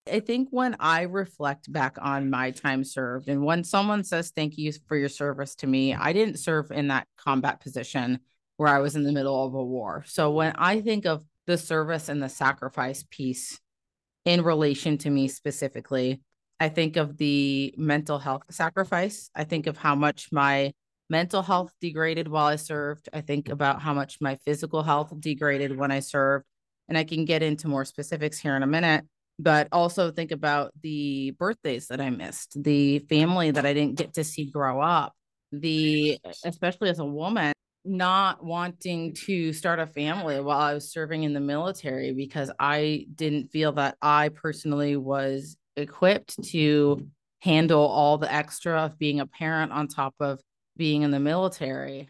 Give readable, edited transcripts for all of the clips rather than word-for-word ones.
I think when I reflect back on my time served, and when someone says thank you for your service to me, I didn't serve in that combat position where I was in the middle of a war. So when I think of the service and the sacrifice piece in relation to me specifically, I think of the mental health sacrifice. I think of how much my mental health degraded while I served. I think about how much my physical health degraded when I served. And I can get into more specifics here in a minute, but also think about the birthdays that I missed, the family that I didn't get to see grow up, especially as a woman, not wanting to start a family while I was serving in the military because I didn't feel that I personally was equipped to handle all the extra of being a parent on top of being in the military.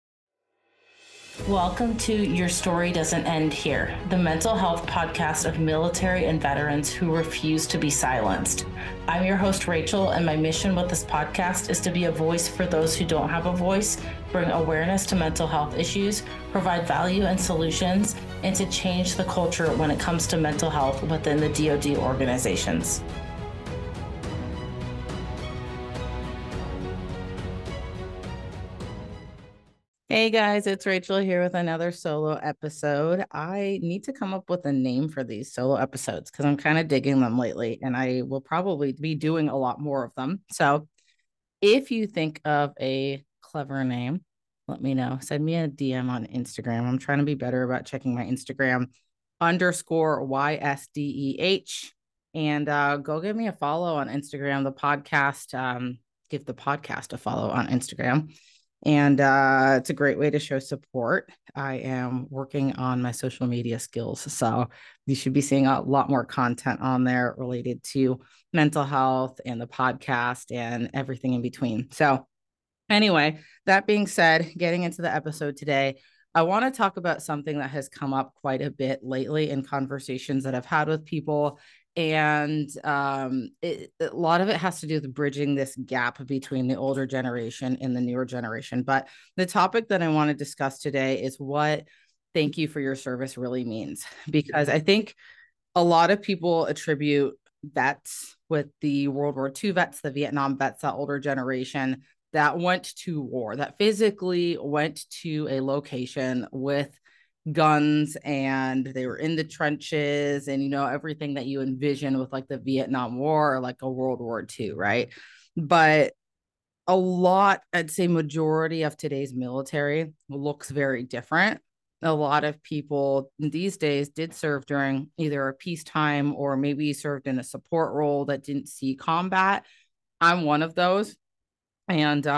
Welcome to Your Story Doesn't End Here, the mental health podcast of military and veterans who refuse to be silenced. I'm your host, Rachel, and my mission with this podcast is to be a voice for those who don't have a voice, bring awareness to mental health issues, provide value and solutions, and to change the culture when it comes to mental health within the DoD organizations. Hey guys, it's Rachel here with another solo episode. I need to come up with a name for these solo episodes because I'm kind of digging them lately and I will probably be doing a lot more of them. So if you think of a clever name, let me know. Send me a DM on Instagram. I'm trying to be better about checking my Instagram _YSDEH and go give me a follow on Instagram. The podcast, give the podcast a follow on Instagram. And it's a great way to show support. I am working on my social media skills. So you should be seeing a lot more content on there related to mental health and the podcast and everything in between. So, anyway, that being said, getting into the episode today, I want to talk about something that has come up quite a bit lately in conversations that I've had with people. And a lot of it has to do with bridging this gap between the older generation and the newer generation. But the topic that I want to discuss today is what thank you for your service really means. Because I think a lot of people attribute vets with the World War II vets, the Vietnam vets, that older generation that went to war, that physically went to a location with guns and they were in the trenches and, everything that you envision with like the Vietnam War or like a World War II, right? But I'd say majority of today's military looks very different. A lot of people these days did serve during either a peacetime or maybe served in a support role that didn't see combat. I'm one of those. And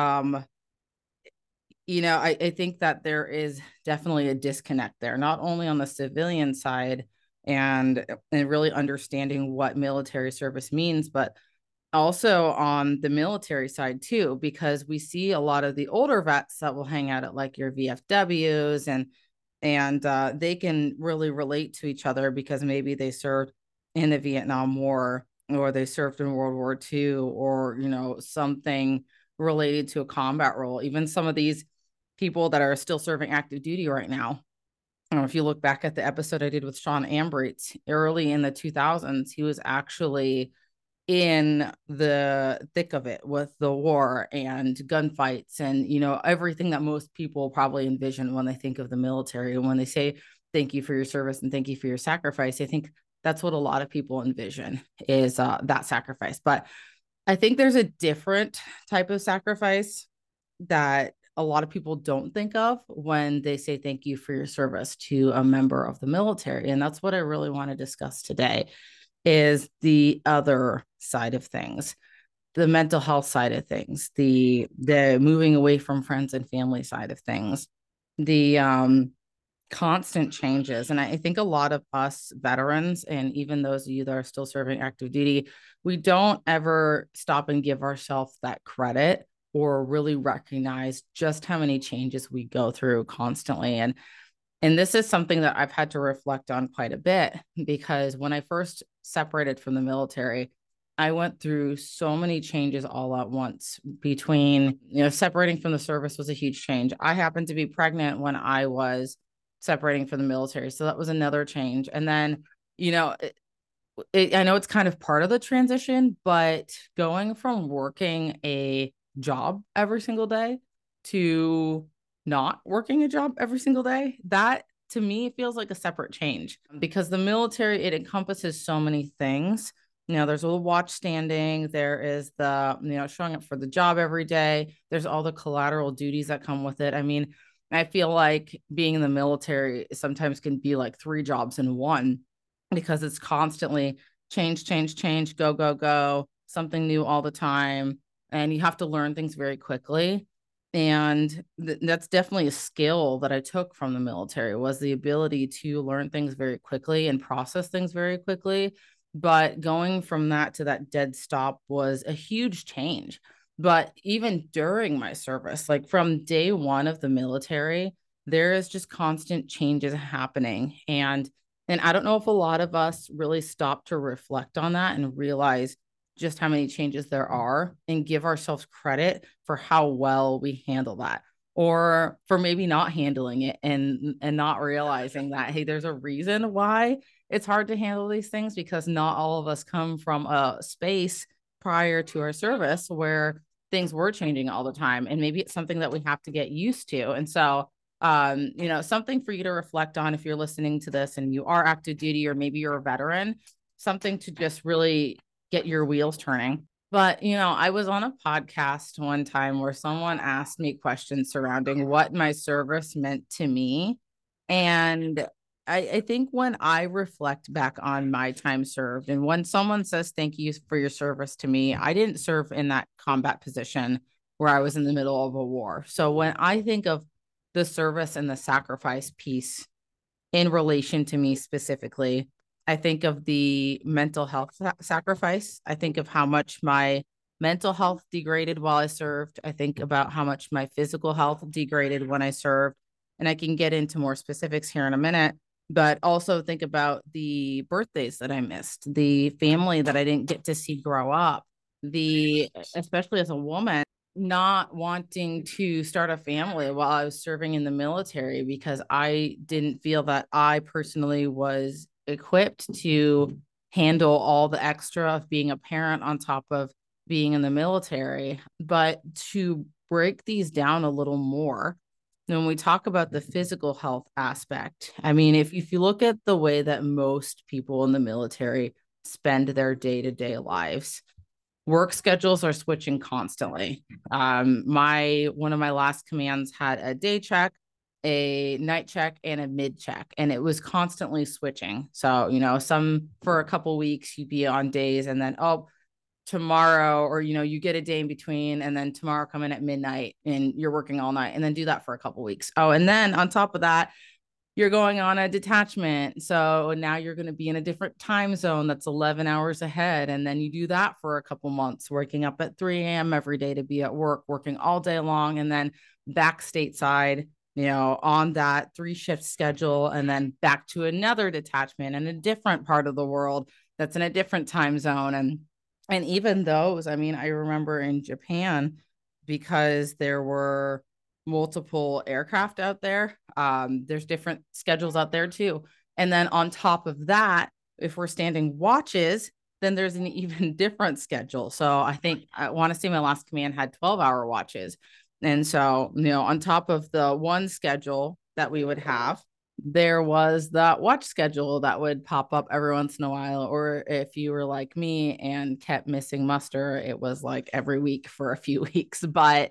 I think that there is definitely a disconnect there, not only on the civilian side and really understanding what military service means, but also on the military side too, because we see a lot of the older vets that will hang out at like your VFWs and they can really relate to each other because maybe they served in the Vietnam War or they served in World War II or something related to a combat role. Even some of these people that are still serving active duty right now. If you look back at the episode I did with Sean Ambrechts early in the 2000s, he was actually in the thick of it with the war and gunfights and everything that most people probably envision when they think of the military. And when they say thank you for your service and thank you for your sacrifice, I think that's what a lot of people envision is that sacrifice. But I think there's a different type of sacrifice that a lot of people don't think of when they say thank you for your service to a member of the military. And that's what I really want to discuss today is the other side of things, the mental health side of things, the moving away from friends and family side of things, the constant changes. And I think a lot of us veterans, and even those of you that are still serving active duty, we don't ever stop and give ourselves that credit or really recognize just how many changes we go through constantly. And this is something that I've had to reflect on quite a bit because when I first separated from the military, I went through so many changes all at once between, separating from the service was a huge change. I happened to be pregnant when I was separating from the military. So that was another change. And then, I know it's kind of part of the transition, but going from working a job every single day to not working a job every single day, that to me feels like a separate change because the military, it encompasses so many things. There's a watch standing, there is the, showing up for the job every day, there's all the collateral duties that come with it. I mean, I feel like being in the military sometimes can be like three jobs in one because it's constantly change, change, change, go, go, go, something new all the time. And you have to learn things very quickly. And that's definitely a skill that I took from the military was the ability to learn things very quickly and process things very quickly. But going from that to that dead stop was a huge change. But even during my service, like from day one of the military, there is just constant changes happening. And I don't know if a lot of us really stop to reflect on that and realize just how many changes there are and give ourselves credit for how well we handle that or for maybe not handling it and not realizing that hey, there's a reason why it's hard to handle these things because not all of us come from a space prior to our service where things were changing all the time and maybe it's something that we have to get used to. And so something for you to reflect on if you're listening to this and you are active duty or maybe you're a veteran, something to just really get your wheels turning. But, I was on a podcast one time where someone asked me questions surrounding what my service meant to me. And I think when I reflect back on my time served and when someone says thank you for your service to me, I didn't serve in that combat position where I was in the middle of a war. So when I think of the service and the sacrifice piece in relation to me specifically, I think of the mental health sacrifice. I think of how much my mental health degraded while I served. I think about how much my physical health degraded when I served. And I can get into more specifics here in a minute, but also think about the birthdays that I missed, the family that I didn't get to see grow up, especially as a woman, not wanting to start a family while I was serving in the military because I didn't feel that I personally was equipped to handle all the extra of being a parent on top of being in the military. But to break these down a little more, when we talk about the physical health aspect, I mean, if you look at the way that most people in the military spend their day-to-day lives, work schedules are switching constantly. My one of my last commands had a day check, a night check, and a mid check, and it was constantly switching. So some for a couple weeks you'd be on days, and then tomorrow, or you get a day in between, and then tomorrow come in at midnight, and you're working all night, and then do that for a couple weeks. Oh, and then on top of that, you're going on a detachment. So now you're going to be in a different time zone that's 11 hours ahead. And then you do that for a couple months, waking up at 3 a.m. every day to be at work, working all day long, and then back stateside, on that 3-shift schedule, and then back to another detachment in a different part of the world that's in a different time zone. And even those, I mean, I remember in Japan, because there were multiple aircraft out there. There's different schedules out there too. And then on top of that, if we're standing watches, then there's an even different schedule. So I want to say my last command had 12-hour watches. And so, on top of the one schedule that we would have, there was that watch schedule that would pop up every once in a while. Or if you were like me and kept missing muster, it was like every week for a few weeks. But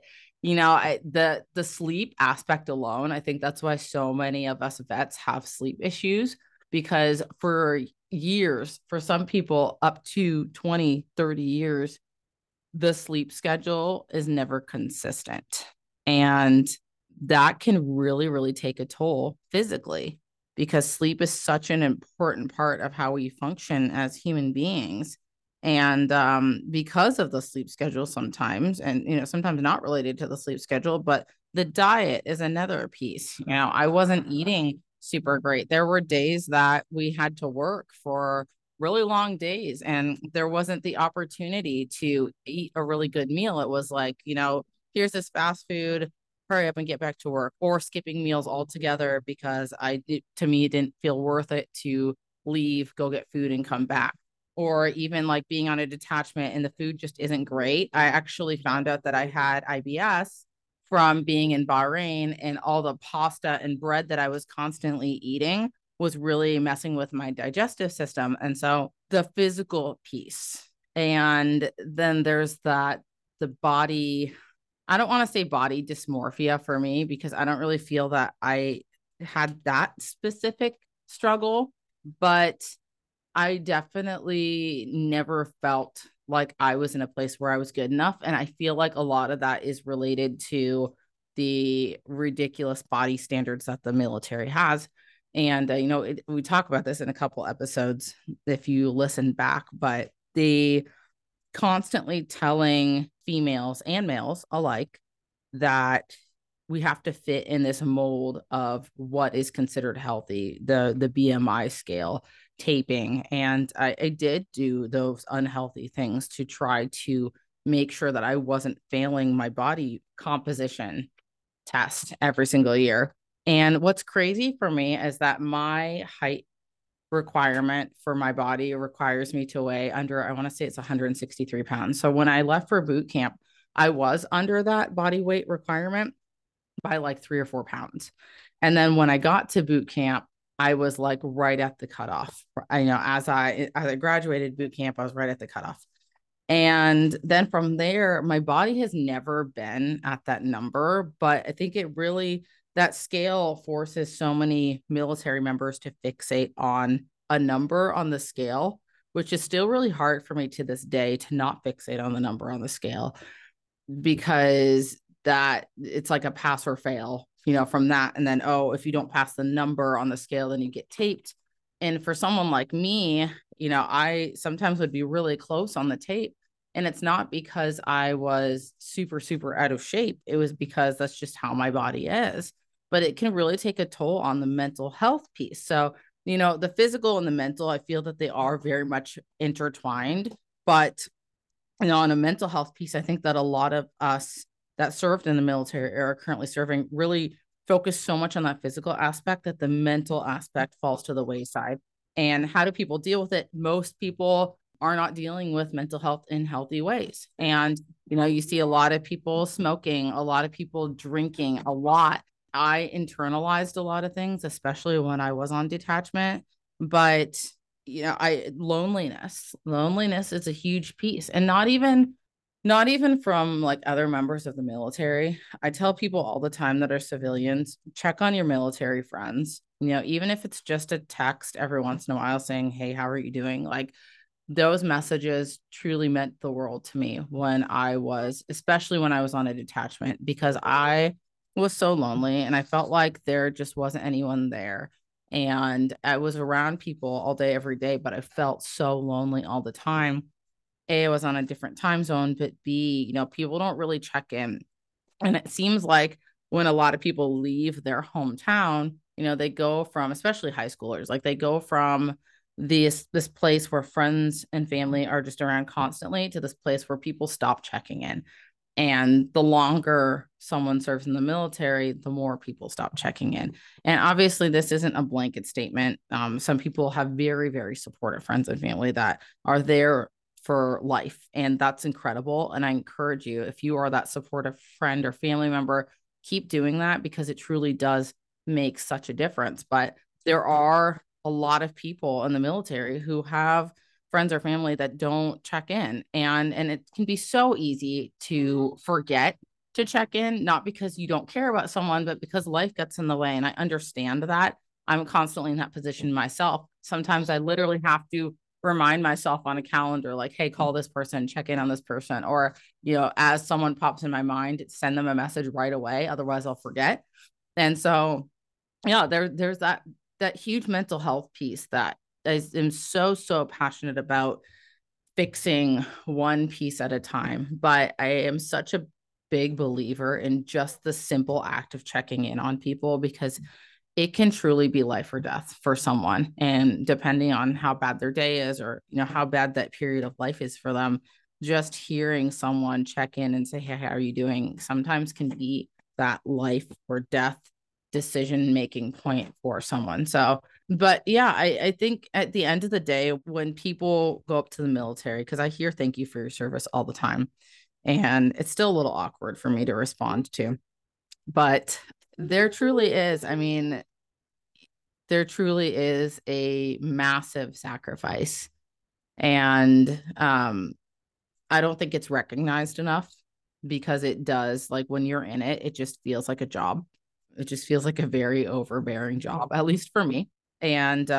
the sleep aspect alone, I think that's why so many of us vets have sleep issues, because for years, for some people up to 20, 30 years, the sleep schedule is never consistent. And that can really, really take a toll physically because sleep is such an important part of how we function as human beings. And because of the sleep schedule sometimes, and sometimes not related to the sleep schedule, but the diet is another piece. I wasn't eating super great. There were days that we had to work for really long days and there wasn't the opportunity to eat a really good meal. It was like, here's this fast food, hurry up and get back to work, or skipping meals altogether because to me, it didn't feel worth it to leave, go get food and come back. or even like being on a detachment and the food just isn't great. I actually found out that I had IBS from being in Bahrain, and all the pasta and bread that I was constantly eating was really messing with my digestive system. And so the physical piece. And then there's that, the body, I don't want to say body dysmorphia for me, because I don't really feel that I had that specific struggle, but I definitely never felt like I was in a place where I was good enough. And I feel like a lot of that is related to the ridiculous body standards that the military has. And, we talk about this in a couple episodes if you listen back, but the constantly telling females and males alike that we have to fit in this mold of what is considered healthy, the BMI scale, taping. And I did do those unhealthy things to try to make sure that I wasn't failing my body composition test every single year. And what's crazy for me is that my height requirement for my body requires me to weigh under, I want to say it's 163 pounds. So when I left for boot camp, I was under that body weight requirement by like 3 or 4 pounds. And then when I got to boot camp, I was like right at the cutoff. As I graduated boot camp, I was right at the cutoff. And then from there, my body has never been at that number, but I think it really, that scale forces so many military members to fixate on a number on the scale, which is still really hard for me to this day to not fixate on the number on the scale, because that it's like a pass or fail, from that. And then, oh, if you don't pass the number on the scale, then you get taped. And for someone like me, I sometimes would be really close on the tape. And it's not because I was super, super out of shape. It was because that's just how my body is. But it can really take a toll on the mental health piece. So, the physical and the mental, I feel that they are very much intertwined. But, on a mental health piece, I think that a lot of us that served in the military or are currently serving really focus so much on that physical aspect that the mental aspect falls to the wayside. And how do people deal with it? Most people are not dealing with mental health in healthy ways. And, you see a lot of people smoking, a lot of people drinking a lot. I internalized a lot of things, especially when I was on detachment. But, loneliness is a huge piece. And not even from like other members of the military. I tell people all the time that are civilians, check on your military friends. Even if it's just a text every once in a while saying, "Hey, how are you doing?" Like, those messages truly meant the world to me especially when I was on a detachment, because I was so lonely and I felt like there just wasn't anyone there. And I was around people all day, every day, but I felt so lonely all the time. A, I was on a different time zone, but B, people don't really check in. And it seems like when a lot of people leave their hometown, they go from, especially high schoolers, like they go from this place where friends and family are just around constantly to this place where people stop checking in. And the longer someone serves in the military, the more people stop checking in. And obviously, this isn't a blanket statement. Some people have very, very supportive friends and family that are there for life. And that's incredible. And I encourage you, if you are that supportive friend or family member, keep doing that, because it truly does make such a difference. But there are a lot of people in the military who have friends or family that don't check in, and it can be so easy to forget to check in, not because you don't care about someone, but because life gets in the way. And I understand that. I'm constantly in that position myself. Sometimes I literally have to remind myself on a calendar, like, hey, call this person, check in on this person, or as someone pops in my mind, send them a message right away, otherwise I'll forget. And so there's that huge mental health piece that I am so, so passionate about fixing one piece at a time. But I am such a big believer in just the simple act of checking in on people, because it can truly be life or death for someone. And depending on how bad their day is, or, how bad that period of life is for them, just hearing someone check in and say, hey, how are you doing? Sometimes can be that life or death decision-making point for someone. So But yeah, I think at the end of the day, when people go up to the military, because I hear thank you for your service all the time, and it's still a little awkward for me to respond to. But there truly is, I mean, there truly is a massive sacrifice. And I don't think it's recognized enough because it does, like when you're in it, it just feels like a job. It just feels like a very overbearing job, at least for me. And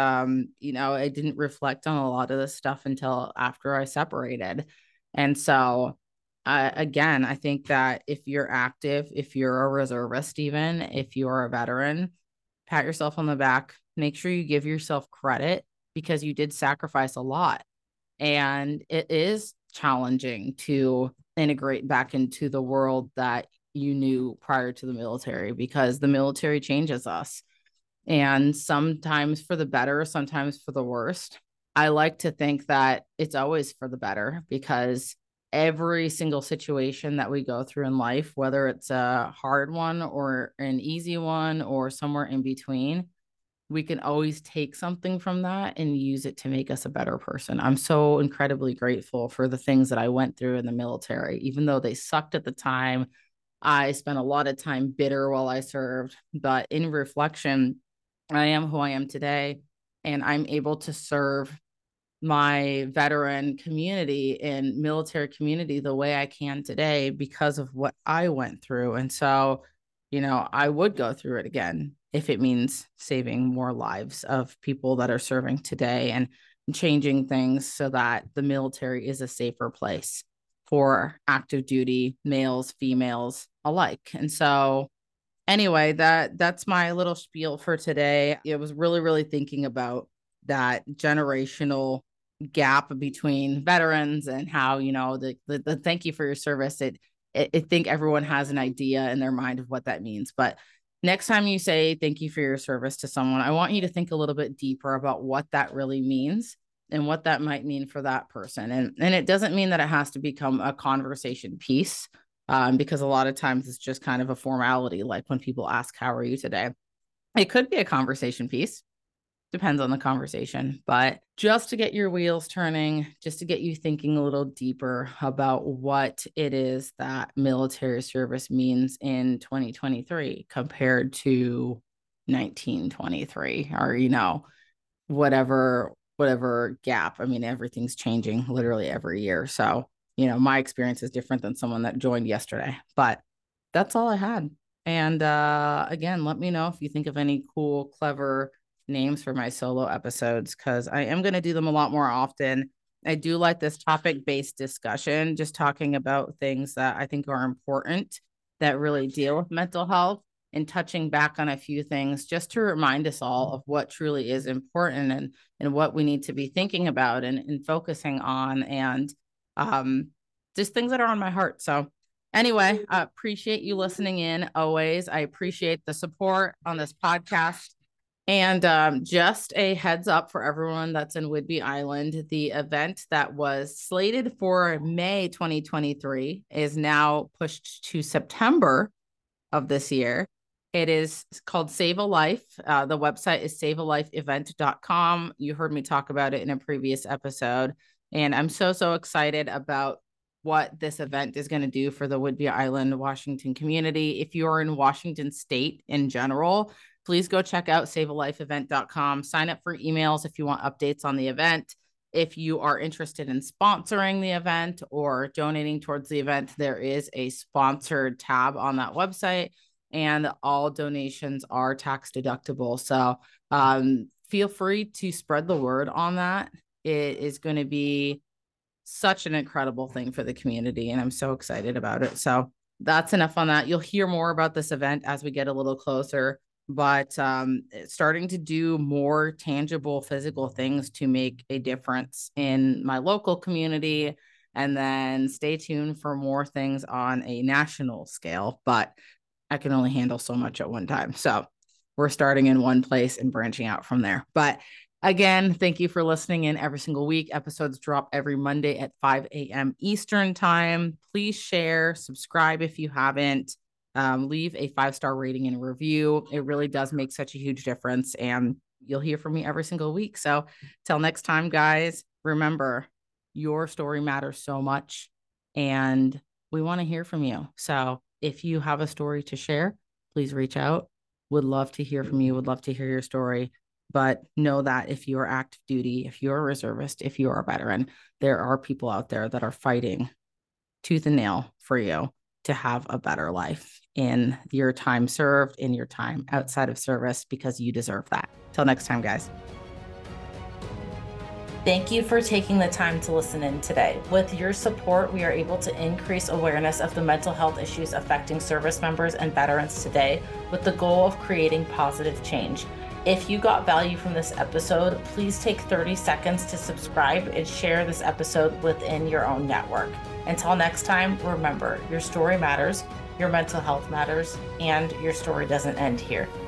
I didn't reflect on a lot of this stuff until after I separated. And so again, I think that if you're active, if you're a reservist, even if you're a veteran, pat yourself on the back, make sure you give yourself credit because you did sacrifice a lot. And it is challenging to integrate back into the world that you knew prior to the military because the military changes us. And sometimes for the better, sometimes for the worst. I like to think that it's always for the better because every single situation that we go through in life, whether it's a hard one or an easy one or somewhere in between, we can always take something from that and use it to make us a better person. I'm so incredibly grateful for the things that I went through in the military, even though they sucked at the time. I spent a lot of time bitter while I served, but in reflection, I am who I am today, and I'm able to serve my veteran community and military community the way I can today because of what I went through. And so, I would go through it again if it means saving more lives of people that are serving today and changing things so that the military is a safer place for active duty males, females alike. And so anyway, that's my little spiel for today. It was really, really thinking about that generational gap between veterans and how, the thank you for your service. I think everyone has an idea in their mind of what that means. But next time you say thank you for your service to someone, I want you to think a little bit deeper about what that really means and what that might mean for that person. And it doesn't mean that it has to become a conversation piece, because a lot of times it's just kind of a formality, like when people ask, how are you today? It could be a conversation piece, depends on the conversation, but just to get your wheels turning, just to get you thinking a little deeper about what it is that military service means in 2023 compared to 1923, or, whatever gap. I mean, everything's changing literally every year. So, my experience is different than someone that joined yesterday, but that's all I had. And again, let me know if you think of any cool, clever names for my solo episodes because I am going to do them a lot more often. I do like this topic based discussion, just talking about things that I think are important that really deal with mental health and touching back on a few things just to remind us all of what truly is important and what we need to be thinking about and focusing on and just things that are on my heart. So anyway, I appreciate you listening in always. I appreciate the support on this podcast. And just a heads up for everyone that's in Whidbey Island, the event that was slated for May 2023 is now pushed to September of this year. It is called Save a Life. The website is savealifeevent.com. You heard me talk about it in a previous episode. And I'm so, so excited about what this event is going to do for the Whidbey Island, Washington community. If you are in Washington State in general, please go check out savealifeevent.com. Sign up for emails if you want updates on the event. If you are interested in sponsoring the event or donating towards the event, there is a sponsored tab on that website, and all donations are tax deductible. So feel free to spread the word on that. It is going to be such an incredible thing for the community, and I'm so excited about it. So that's enough on that. You'll hear more about this event as we get a little closer, but starting to do more tangible physical things to make a difference in my local community. And then stay tuned for more things on a national scale, but I can only handle so much at one time. So we're starting in one place and branching out from there. But again, thank you for listening in every single week. Episodes drop every Monday at 5 a.m. Eastern time. Please share, subscribe if you haven't. Leave a 5-star rating and review. It really does make such a huge difference. And you'll hear from me every single week. So till next time, guys, remember, your story matters so much, and we want to hear from you. So if you have a story to share, please reach out. Would love to hear from you, would love to hear your story. But know that if you are active duty, if you're a reservist, if you are a veteran, there are people out there that are fighting tooth and nail for you to have a better life in your time served, in your time outside of service, because you deserve that. Till next time, guys. Thank you for taking the time to listen in today. With your support, we are able to increase awareness of the mental health issues affecting service members and veterans today, with the goal of creating positive change. If you got value from this episode, please take 30 seconds to subscribe and share this episode within your own network. Until next time, remember, your story matters, your mental health matters, and your story doesn't end here.